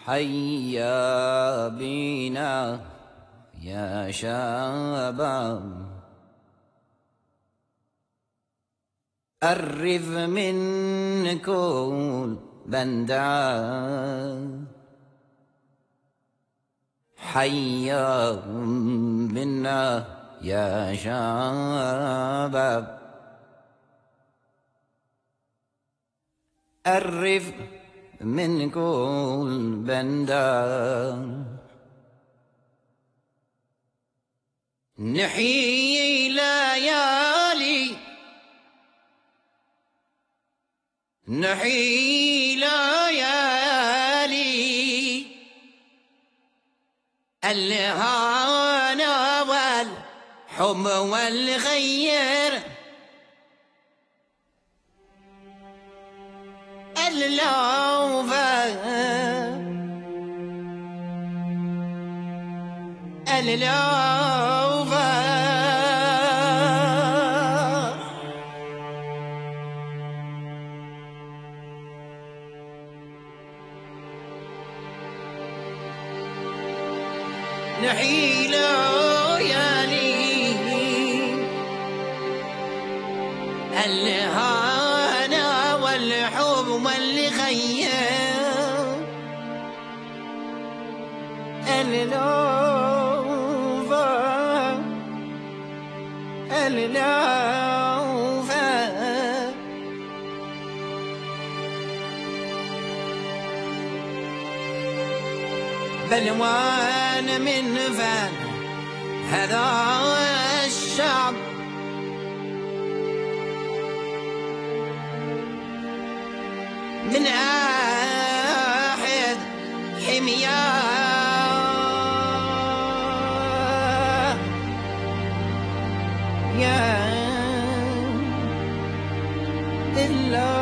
حيا بنا يا شباب الرف من كل بندان حيا بنا يا شباب الرف من كل بندان نحيي ليالي نحيي ليالي الهنا والحب والغير اللوفا نحيي ليالي الهنا والحب والغير اللوفا بلوان من فان هذا الشعب من آحد حمياه يا إلا